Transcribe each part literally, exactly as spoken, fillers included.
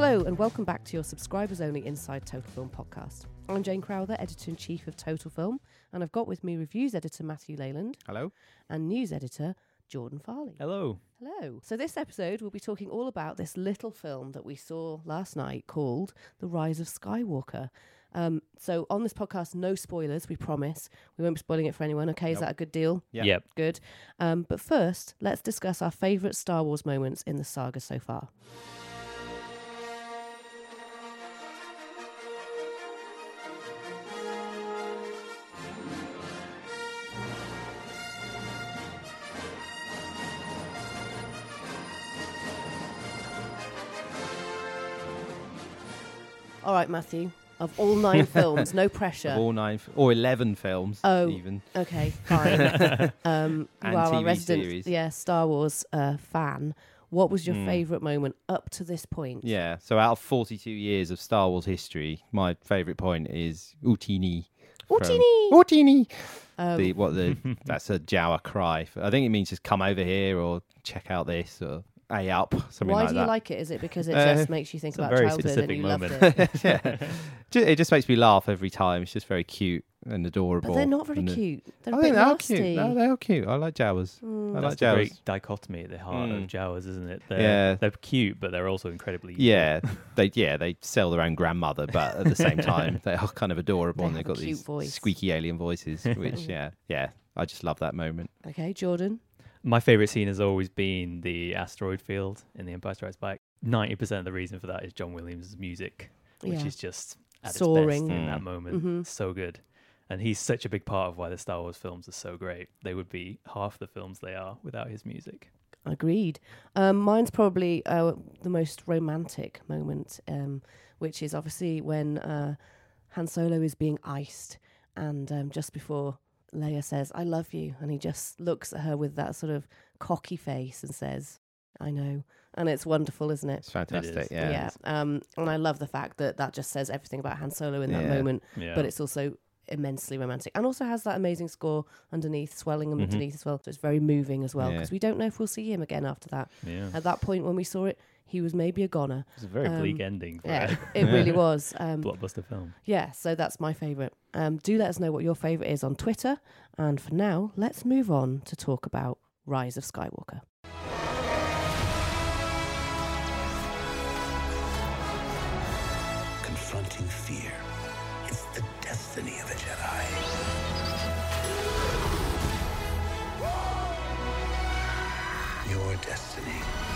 Hello and welcome back to your subscribers only Inside Total Film podcast. I'm Jane Crowther, editor-in-chief of Total Film, and I've got with me reviews editor Matthew Leyland. Hello. And news editor Jordan Farley. Hello. Hello. So this episode we'll be talking all about this little film that we saw last night called The Rise of Skywalker. Um, so on this podcast, no spoilers, we promise. We won't be spoiling it for anyone, okay? Is Nope. that a good deal? Yeah. Yep. Good. Um, but first, let's discuss our favourite Star Wars moments in the saga so far. All right, Matthew, of all nine films, no pressure. Of all nine, f- or eleven films, Oh. even. Okay, fine. um, you And are T our V resident series. yeah, Star Wars uh, fan. What was your Mm. favourite moment up to this point? Yeah. So out of forty-two years of Star Wars history, my favourite point is Utini. from- Utini! Utini. Um, The what the that's a Jawa cry. For, I think it means just come over here or check out this or a up something why like do you that. like it? Is it because it Uh, just makes you think it's a about very childhood and specific you moment. loved it? yeah. Ju- It just makes me laugh every time. It's just very cute and adorable. But they're not very And the- cute. They're a I bit think they are nasty. cute. No, they are cute. I like Jawas. Mm. I That's like the Jawas. great dichotomy at the heart Mm. of Jawas, isn't it? They're, Yeah. they're cute, but they're also incredibly evil. Yeah, they yeah they sell their own grandmother, but at the same time they are kind of adorable They and have they've a got cute these voice. squeaky alien voices, which yeah yeah I just love that moment. Okay, Jordan. My favourite scene has always been the asteroid field in The Empire Strikes Back. ninety percent of the reason for that is John Williams' music, which Yeah. is just at Soaring. its best in Mm. that moment. Mhm. So good. And he's such a big part of why the Star Wars films are so great. They would be half the films they are without his music. Agreed. Um, mine's probably uh, the most romantic moment, um, which is obviously when uh, Han Solo is being iced, and um, just before Leia says, "I love you," and he just looks at her with that sort of cocky face and says, "I know," and it's wonderful, isn't it? It's fantastic. is. Yeah. Yeah. Um, and I love the fact that that just says everything about Han Solo in that Yeah. moment, Yeah. but it's also immensely romantic and also has that amazing score underneath, swelling Mhm. underneath as well. So it's very moving as well Yeah. because we don't know if we'll see him again after that. yeah. At that point when we saw it, he was maybe a goner. It's a very um, bleak ending for Yeah, a it really was. Um, blockbuster film. yeah, so that's my favourite. Um, do let us know what your favourite is on Twitter. And for now, let's move on to talk about Rise of Skywalker. Confronting fear. It's the destiny of a Jedi. Your destiny.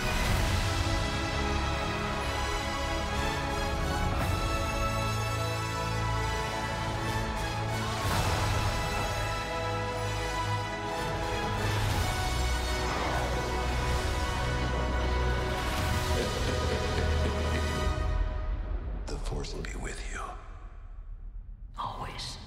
The Force will be with you. Always.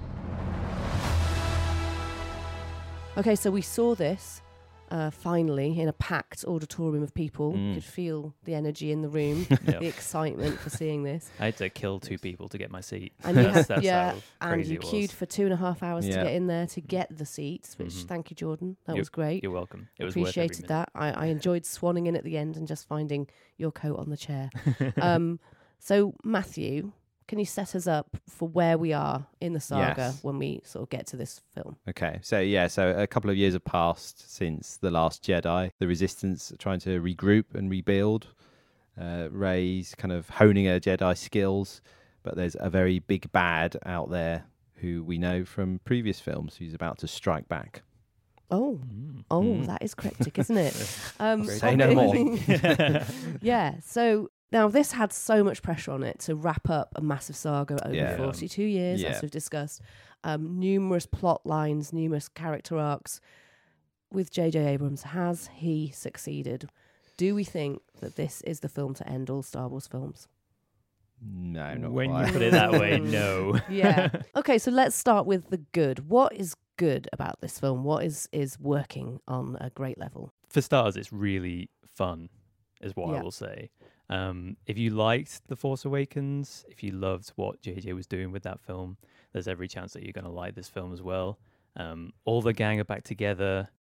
Okay, so we saw this uh, finally in a packed auditorium of people. You Mm. could feel the energy in the room, Yep. the excitement for seeing this. I had to kill two people to get my seat. And you That's- had, that's yeah, how and crazy you it was. queued for two and a half hours to Yeah. get in there to get the seats, which Mhm. thank you, Jordan. That You- was great. You're welcome. It was worth Appreciated every that. I, I enjoyed swanning in at the end and just finding your coat on the chair. um, so, Matthew, can you set us up for where we are in the saga Yes. when we sort of get to this film? Okay, so yeah, so a couple of years have passed since The Last Jedi. The Resistance are trying to regroup and rebuild. Uh, Rey's kind of honing her Jedi skills, but there's a very big bad out there who we know from previous films who's about to strike back. Oh, Mm. oh, Mm. that is cryptic, isn't it? Um, Say no more. yeah, so now this had so much pressure on it to wrap up a massive saga over Yeah. forty-two years, Yeah. as we've discussed. Um, numerous plot lines, numerous character arcs. With J J Abrams, has he succeeded? Do we think that this is the film to end all Star Wars films? No, not when quite. you put it that way, Mm. no. Yeah. Okay, so let's start with the good. What is good about this film? What is is working on a great level? For starters, it's really fun, is what Yeah. I will say. Um, if you liked The Force Awakens, if you loved what J J was doing with that film, there's every chance that you're going to like this film as well. Um, all the gang are back together.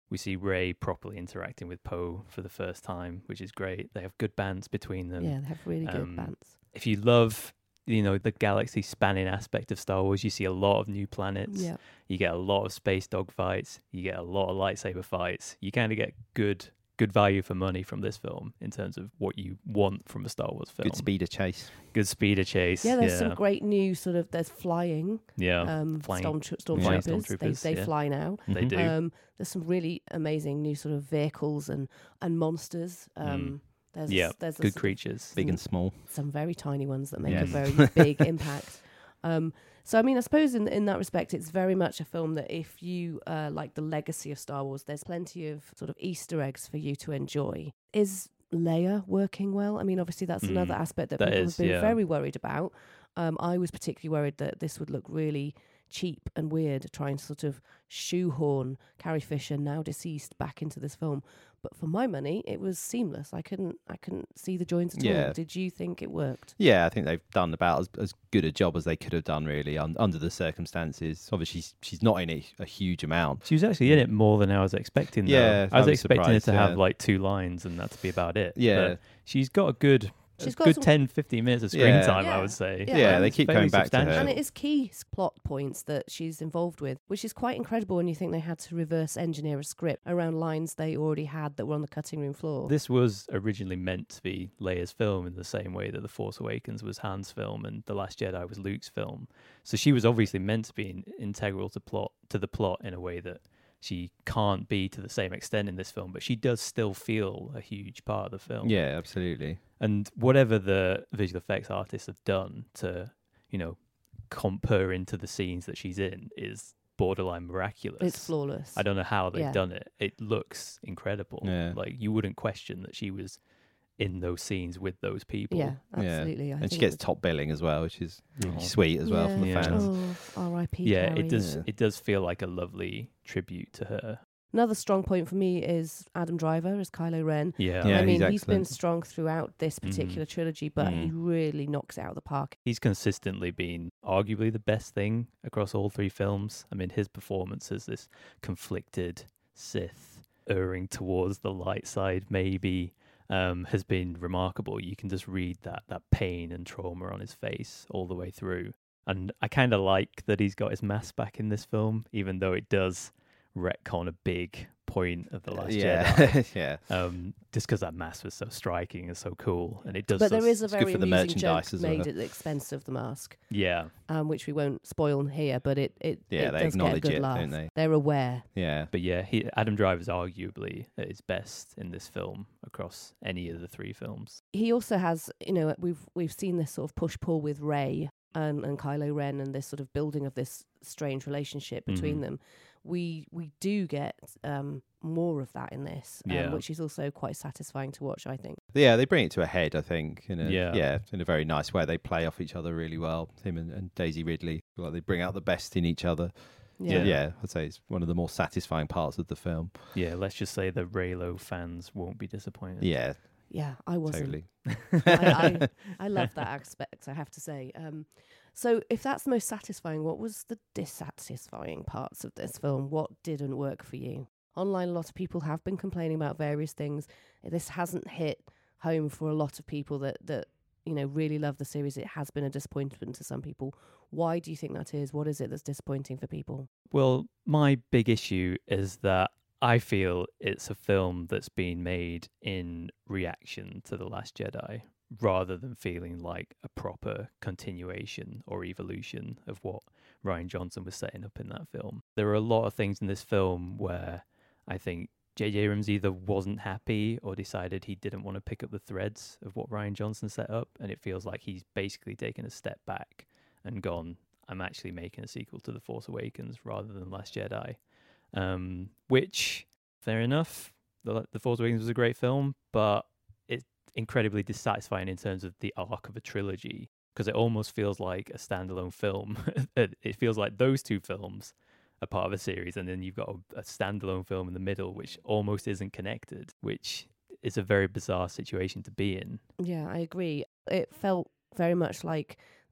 We see Rey properly interacting with Poe for the first time, which is great. They have good bands between them. yeah, they have really good um, bands. If you love, you know, the galaxy spanning aspect of Star Wars, you see a lot of new planets. Yeah, You get a lot of space dogfights. You get a lot of lightsaber fights. You kind of get good good value for money from this film in terms of what you want from a Star Wars film. Good speeder chase. Good speeder chase. yeah. There's yeah. some great new sort of. There's flying. Yeah, Um, flying- storm, stormtroopers. flying They, stormtroopers, they yeah. fly now. they Mhm. do. Um, there's some really amazing new sort of vehicles and and monsters. Um, Mm. there's Yeah, there's a good sort of creatures. Big and small. some very tiny ones that make Yes. a very big impact. Um, so I mean, I suppose in in that respect, it's very much a film that if you uh, like the legacy of Star Wars, there's plenty of sort of Easter eggs for you to enjoy. Is Leia working well? I mean, obviously that's Mm, another aspect that, that people is, have been yeah. very worried about. Um, I was particularly worried that this would look really cheap and weird, trying to sort of shoehorn Carrie Fisher, now deceased, back into this film. But for my money, it was seamless. I couldn't, I couldn't see the joints at Yeah. all. Did you think it worked? Yeah, I think they've done about as, as good a job as they could have done, really, un, under the circumstances. Obviously, she's, she's not in it a huge amount. She was actually in it more than I was expecting. Though. Yeah, I was I was expecting her surprised, to have yeah. like two lines and that to be about it. Yeah. But she's got a good, She's a got good some- ten, fifteen minutes of screen Yeah. time, Yeah. I would say. Yeah, Yeah, and they it's keep fairly going back to her. substantial. And it is key s- plot points that she's involved with, which is quite incredible when you think they had to reverse engineer a script around lines they already had that were on the cutting room floor. This was originally meant to be Leia's film in the same way that The Force Awakens was Han's film and The Last Jedi was Luke's film. So she was obviously meant to be in, integral to plot to the plot in a way that she can't be to the same extent in this film, but she does still feel a huge part of the film. Yeah, absolutely. And whatever the visual effects artists have done to, you know, comp her into the scenes that she's in is borderline miraculous. It's flawless. I don't know how they've Yeah. done it. It looks incredible. Yeah. Like you wouldn't question that she was in those scenes with those people. Yeah, Yeah. absolutely. I And she think gets it- top billing as well, which is really Oh. sweet as well from the Yeah. fans. Oh, R I P Yeah, Carrie. it does Yeah. it does feel like a lovely tribute to her. Another strong point for me is Adam Driver as Kylo Ren. Yeah. Yeah, I mean, he's he's been excellent. strong throughout this Mhm. particular trilogy, but he Mm. really knocks it out of the park. He's consistently been arguably the best thing across all three films. I mean, his performance as this conflicted Sith, erring towards the light side, maybe, um, has been remarkable. You can just read that that pain and trauma on his face all the way through. And I kind of like that he's got his mask back in this film, even though it does retcon a big point of The Last yeah, Jedi. yeah. Um, just because that mask was so striking and so cool, and it does. But there those- is a it's good very for the amusing joke merchandise as made well. at the expense of the mask, yeah, um, which we won't spoil here, but it, it, Yeah, it they does get a acknowledge good it, laugh. don't they? They're aware. Yeah. but yeah, he Adam Driver's arguably at his best in this film across any of the three films. He also has, you know, we've we've seen this sort of push pull with Rey and, and Kylo Ren, and this sort of building of this strange relationship between Mhm. them. We we do get um, more of that in this, um, Yeah. which is also quite satisfying to watch, I think. Yeah, they bring it to a head, I think. In a, Yeah. yeah, in a very nice way. They play off each other really well. Him and, and Daisy Ridley, like they bring out the best in each other. Yeah. Yeah. yeah, I'd say it's one of the more satisfying parts of the film. Yeah, let's just say the Reylo fans won't be disappointed. Yeah, Yeah, I wasn't. totally. I, I, I love that aspect, I have to say. Um, so if that's the most satisfying, what was the dissatisfying parts of this film? What didn't work for you? Online, a lot of people have been complaining about various things. This hasn't hit home for a lot of people that, that you know, really love the series. It has been a disappointment to some people. Why do you think that is? What is it that's disappointing for people? Well, my big issue is that I feel it's a film that's been made in reaction to The Last Jedi rather than feeling like a proper continuation or evolution of what Rian Johnson was setting up in that film. There are a lot of things in this film where I think J J Abrams either wasn't happy or decided he didn't want to pick up the threads of what Rian Johnson set up, and it feels like he's basically taken a step back and gone, I'm actually making a sequel to The Force Awakens rather than Last Jedi. Um, which, fair enough, The, the Force Awakens was a great film, but it's incredibly dissatisfying in terms of the arc of a trilogy, because it almost feels like a standalone film. It feels like those two films are part of a series, and then you've got a, a standalone film in the middle, which almost isn't connected, which is a very bizarre situation to be in. Yeah, I agree. It felt very much like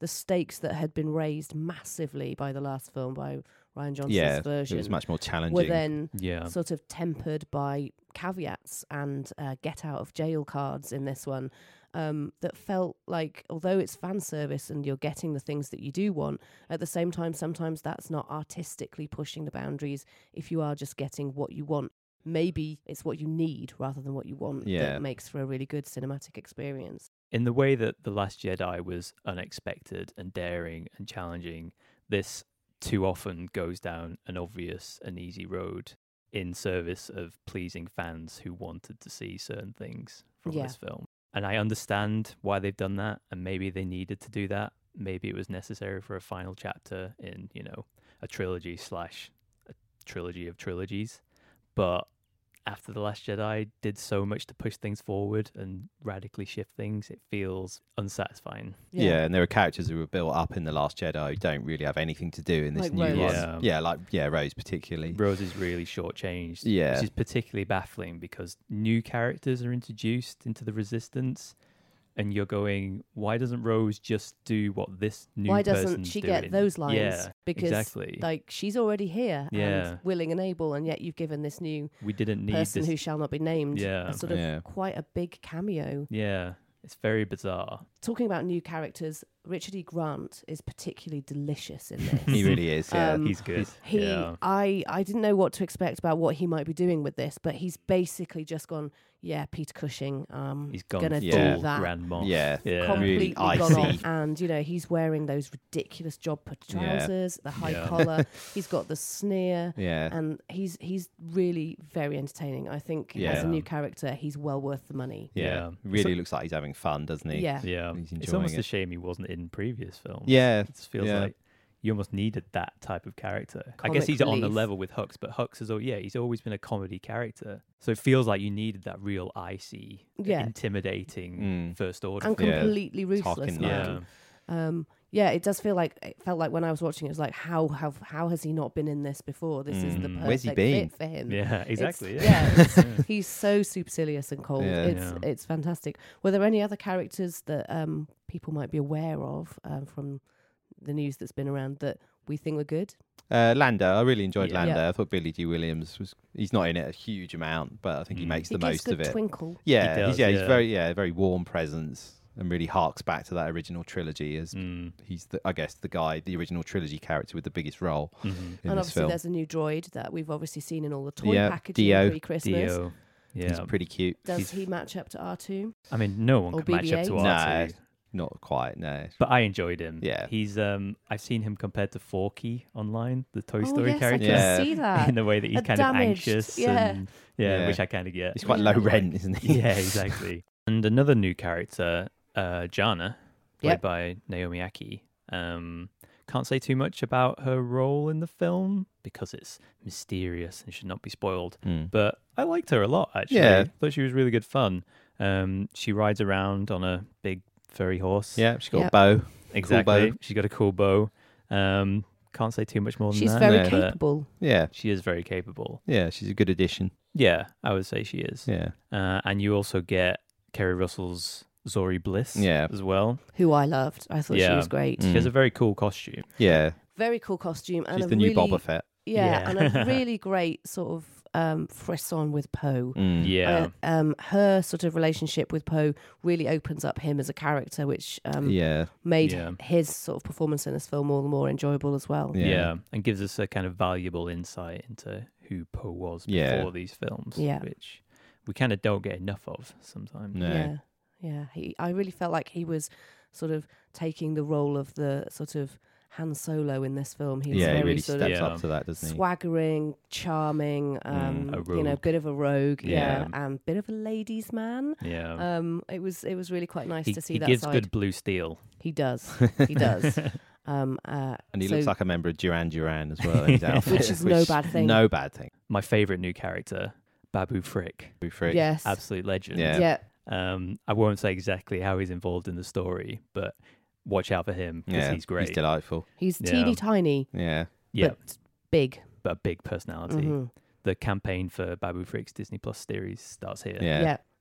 the stakes that had been raised massively by the last film, by Rian Johnson's yeah, version, it was much more challenging. were then Yeah. sort of tempered by caveats and uh, get out of jail cards in this one. Um, that felt like, although it's fan service and you're getting the things that you do want, at the same time, sometimes that's not artistically pushing the boundaries if you are just getting what you want. Maybe it's what you need rather than what you want Yeah. that makes for a really good cinematic experience. In the way that The Last Jedi was unexpected and daring and challenging, this too often goes down an obvious and easy road in service of pleasing fans who wanted to see certain things from Yeah. this film. And I understand why they've done that, and maybe they needed to do that. Maybe it was necessary for a final chapter in, you know, a trilogy slash a trilogy of trilogies. But after The Last Jedi did so much to push things forward and radically shift things, it feels unsatisfying. Yeah. and there are characters who were built up in The Last Jedi who don't really have anything to do in this Like new Rose. one. Yeah. Yeah, like yeah, Rose particularly. Rose is really shortchanged, Yeah. which is particularly baffling because new characters are introduced into the Resistance, and you're going, why doesn't Rose just do what this new Why doesn't person's she doing? get those lines? Yeah, Because exactly. like she's already here Yeah. and willing and able, and yet you've given this new we didn't need person this. who shall not be named Yeah. a sort of Yeah. quite a big cameo. Yeah, it's very bizarre. Talking about new characters, Richard E. Grant is particularly delicious in this. He really is. Yeah, Um, He's good. He, yeah. I, I didn't know what to expect about what he might be doing with this, but he's basically just gone, yeah, Peter Cushing, um, He's gone gonna full Yeah. do that. Grand Moff. yeah, Yeah. Completely really gone icy. off. And, you know, he's wearing those ridiculous job put Yeah. trousers, the high Yeah. collar. He's got the sneer. yeah, And he's he's really very entertaining. I think as Yeah. a new character, he's well worth the money. yeah. Yeah. Really So- looks like he's having fun, doesn't he? Yeah. Yeah. He's It's enjoying almost it. a shame he wasn't in previous films. Yeah, It just feels yeah. like you almost needed that type of character. I guess Comic he's on the relief. level with Hux, but Hux is, al- yeah, he's always been a comedy character. So it feels like you needed that real icy, Yeah. intimidating Mm. first order. And film. Yeah. completely ruthless. Talking like, yeah. Um, yeah, it does feel like it felt like when I was watching it, it was like how how how has he not been in this before? This is the Mm. perfect Where's he been? fit for him. Yeah, It's- exactly. yeah, Yeah. it's- he's so supercilious and cold. Yeah. It's Yeah. it's fantastic. Were there any other characters that um people might be aware of um, from the news that's been around that we think were good? Uh, Lando, I really enjoyed Yeah. Lando. Yeah. I thought Billy G. Williams was. He's not in it a huge amount, but I think he Mm. makes He the gives most good of it. twinkle. Yeah, He does, he's, yeah, he's yeah. very yeah, very warm presence and really harks back to that original trilogy. As Mm. he's the, I guess, the guy, the original trilogy character with the biggest role Mhm. in and this obviously, film. there's a new droid that we've obviously seen in all the toy Yeah, packaging Dio. pre-Christmas. Dio. Yeah. He's pretty cute. Does He's- he match up to R two? I mean, no one Or can match up B B to eight? R two. No. Not quite. No. But I enjoyed him. Yeah. He's um I've seen him compared to Forky online, the Toy Oh, Story yes, character. I can Yeah. see that. In the way that he's A kind damaged- of anxious yeah. and yeah, Yeah. which I kind of get. He's quite Yeah. low rent, isn't he? Yeah, exactly. And another new character, uh, Jana, played Yep. by Naomi Aki. Um, can't say too much about her role in the film because it's mysterious and should not be spoiled. Mm. But I liked her a lot, actually. Yeah. Thought she was really good fun. Um, she rides around on a big furry horse. Yeah, she's got Yep. a bow. exactly. bow. She's got a cool bow. Um, can't say too much more than She's that. very No. but capable. Yeah, She is very capable. yeah, she's a good addition. Yeah, I would say she is. Yeah, Uh, and you also get Kerry Russell's Zori Bliss Yeah. as well. Who I loved. I thought she Yeah. was great. Mm. She has a very cool costume. yeah. Very cool costume. And She's a the new really, Boba Fett. Yeah, Yeah. and a really great sort of um, frisson with Poe. Mm. Yeah. Uh, um, her sort of relationship with Poe really opens up him as a character, which um, yeah, made Yeah. his sort of performance in this film all the more enjoyable as well. Yeah. yeah. And gives us a kind of valuable insight into who Poe was Yeah. before these films. Yeah. Which we kind of don't get enough of sometimes. No. Yeah, yeah. He, I really felt like he was sort of taking the role of the sort of Han Solo in this film. He was yeah. He very really sort steps of Yeah. up to that, doesn't he? swaggering, charming, um, a you know, rogue. bit of a rogue, yeah, Yeah. and bit of a ladies' man. Yeah. Um, it was it was really quite nice he to see he that gives side. good blue steel. He does, he does. Um, uh, And he so- looks like a member of Duran Duran as well in his outfit, Which is no bad thing. No bad thing. My favorite new character, Babu Frick. Be free. yes, Absolute legend. Yeah. yeah. Um, I won't say exactly how he's involved in the story, but watch out for him because Yeah, he's great. He's delightful. He's Yeah. teeny tiny, Yeah, yeah, but big. but a big personality. Mhm. The campaign for Babu Frick's Disney Plus series starts here. yeah. Yeah.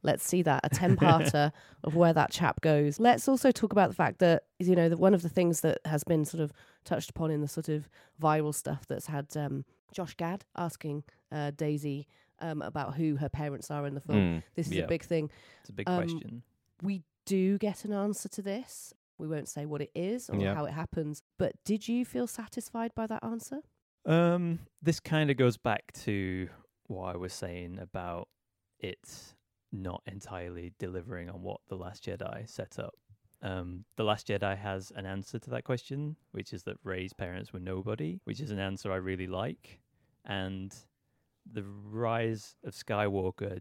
Let's see that, a ten-parter of where that chap goes. Let's also talk about the fact that, you know, that one of the things that has been sort of touched upon in the sort of viral stuff that's had um, Josh Gad asking uh, Daisy um, about who her parents are in the film. Mm. This is Yeah. a big thing. It's a big Um, question. We do get an answer to this. We won't say what it is or Yeah. how it happens. But did you feel satisfied by that answer? Um, this kind of goes back to what I was saying about it not entirely delivering on what The Last Jedi set up. Um, The Last Jedi has an answer to that question, which is that Rey's parents were nobody, which is an answer I really like. And The Rise of Skywalker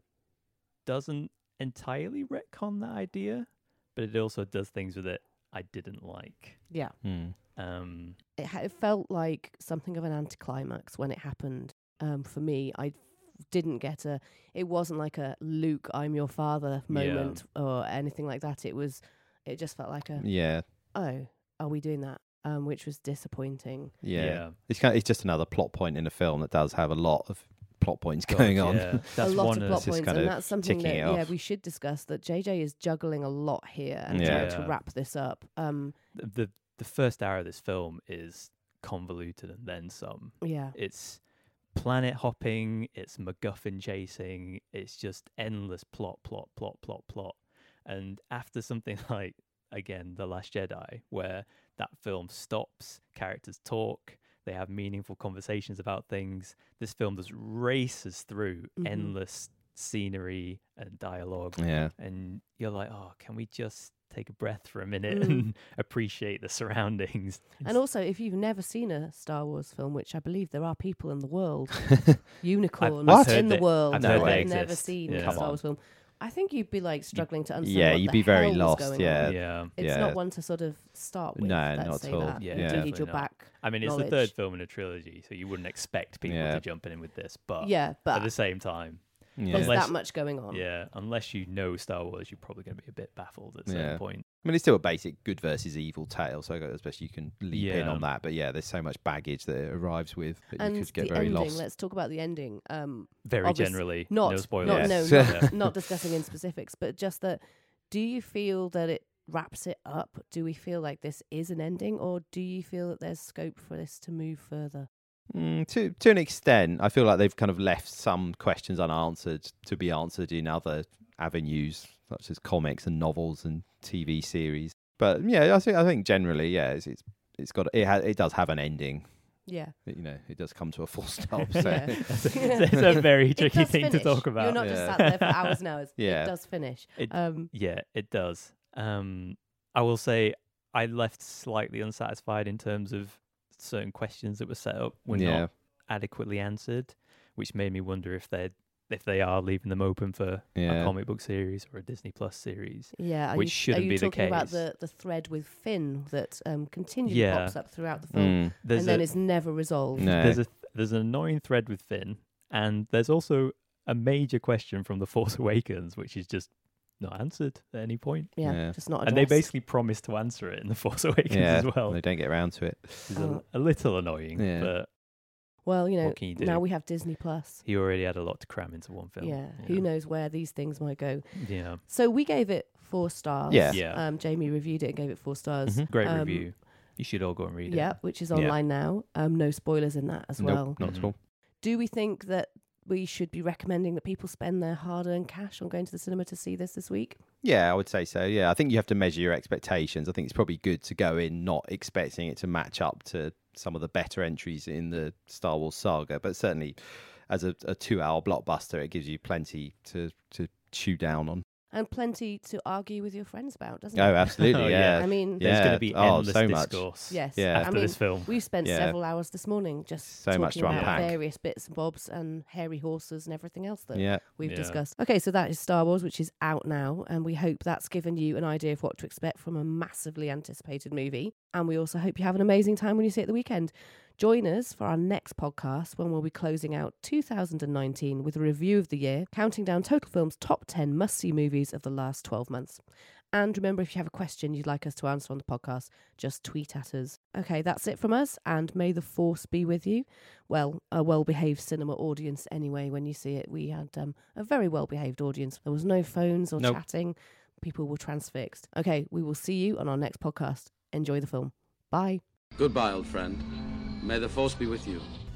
doesn't entirely retcon that idea, but it also does things with it I didn't like. Yeah. Mm. Um, It, ha- it felt like something of an anticlimax when it happened. Um, for me, I didn't get a. It wasn't like a Luke, I'm your father moment or anything like that. It was. It just felt like a. Yeah, Oh, are we doing that? Um, which was disappointing. yeah. yeah. It's kind of, it's just another plot point in a film that does have a lot of plot points God, going on. yeah. That's a lot one of plot it's just points, kind and of that's something that ticking it yeah off. we should discuss. That J J is juggling a lot here and Yeah. trying to Yeah. wrap this up. Um, the, the the first hour of this film is convoluted and then some. yeah, It's planet hopping, it's MacGuffin chasing, it's just endless plot, plot, plot, plot, plot. And after something like, again, The Last Jedi, where that film stops, characters talk, they have meaningful conversations about things, this film just races through Mhm. endless scenery and dialogue. Yeah, And you're like, oh, can we just take a breath for a minute Mm. and appreciate the surroundings? and also if you've never seen a Star Wars film, which I believe there are people in the world, unicorns I've in heard the they- world I've No that heard they have never exist. seen Yeah. a Come Star on. Wars film. I think you'd be like struggling to understand. yeah, what you'd the be very hell was lost. going Yeah, on. yeah. It's Yeah. not one to sort of start with. No, let's not say at all. That. Yeah, you do need definitely your not. back. I mean, it's the knowledge. third film in a trilogy, so you wouldn't expect people Yeah. to jump in with this. But Yeah, at but the same time, yeah. there's Unless- that much going on. yeah, unless you know Star Wars, you're probably going to be a bit baffled at a certain Yeah. point. I mean, it's still a basic good versus evil tale, so I suppose you can leap in Yeah. on that. But yeah, there's so much baggage that it arrives with that And you could get the very ending. lost. Let's talk about the ending. Um, Very Obvious- generally, not no not spoilers. no, Yes. not, Yeah. not discussing in specifics, but just that. Do you feel that it wraps it up? Do we feel like this is an ending, or do you feel that there's scope for this to move further? Mm, to to an extent, I feel like they've kind of left some questions unanswered to be answered in other avenues, such as comics and novels and T V series. But yeah, I think I think generally, yeah, it's it's, it's got it has it does have an ending. Yeah, It, you know, it does come to a full stop. So. Yeah. it's, a, it's a very It tricky does thing to finish. talk about. You're not just Yeah. sat there for hours and hours. Yeah. It does finish. It- Um, Yeah, it does. Um, I will say I left slightly unsatisfied in terms of certain questions that were set up were Yeah. not adequately answered, which made me wonder if they if they are leaving them open for Yeah. a comic book series or a Disney Plus series. yeah, are Which you, shouldn't are you be the talking about case. the, the thread with Finn that um, continually Yeah. pops up throughout the film Mm, There's and then a, is never resolved? no. there's a there's an annoying thread with Finn, and there's also a major question from The Force Awakens, which is just not answered at any point. Yeah, Yeah. just not. And they addressed. basically promised to answer it in The Force Awakens yeah, as well. they don't get around to it. Which is Oh. a, a little annoying, Yeah. but Well, you know, what can you do? now we have Disney Plus. he already had a lot to cram into one film. Yeah, you who know. knows where these things might go? Yeah. So we gave it four stars. Yeah. Yeah. Um, Jamie reviewed it and gave it four stars. Mhm. Great Um, review. You should all go and read Yeah, it. which is Yeah. online now. Um, no spoilers in that as Nope, well. not at Mhm. all. Do we think that we should be recommending that people spend their hard-earned cash on going to the cinema to see this this week? Yeah, I would say so. Yeah, I think you have to measure your expectations. I think it's probably good to go in not expecting it to match up to some of the better entries in the Star Wars saga, but certainly as a, a two-hour blockbuster, it gives you plenty to, to chew down on. And plenty to argue with your friends about, doesn't Oh, it? absolutely, Oh, yeah. I mean, There's Yeah. going to be Oh, endless so much. discourse yes. Yeah. after I mean, this film. we've spent Yeah. several hours this morning just So much talking to about unpack. various bits and bobs and hairy horses and everything else that Yeah, we've Yeah. discussed. Okay, so that is Star Wars, which is out now, and we hope that's given you an idea of what to expect from a massively anticipated movie. And we also hope you have an amazing time when you see it at the weekend. Join us for our next podcast when we'll be closing out two thousand nineteen with a review of the year, counting down Total Film's top ten must-see movies of the last twelve months. And remember, if you have a question you'd like us to answer on the podcast, just tweet at us. Okay, that's it from us, and may the force be with you. Well, a well-behaved cinema audience anyway. When you see it, we had um, a very well-behaved audience. There was no phones or Nope. chatting. People were transfixed. Okay, we will see you on our next podcast. Enjoy the film. Bye. Goodbye, old friend. May the force be with you.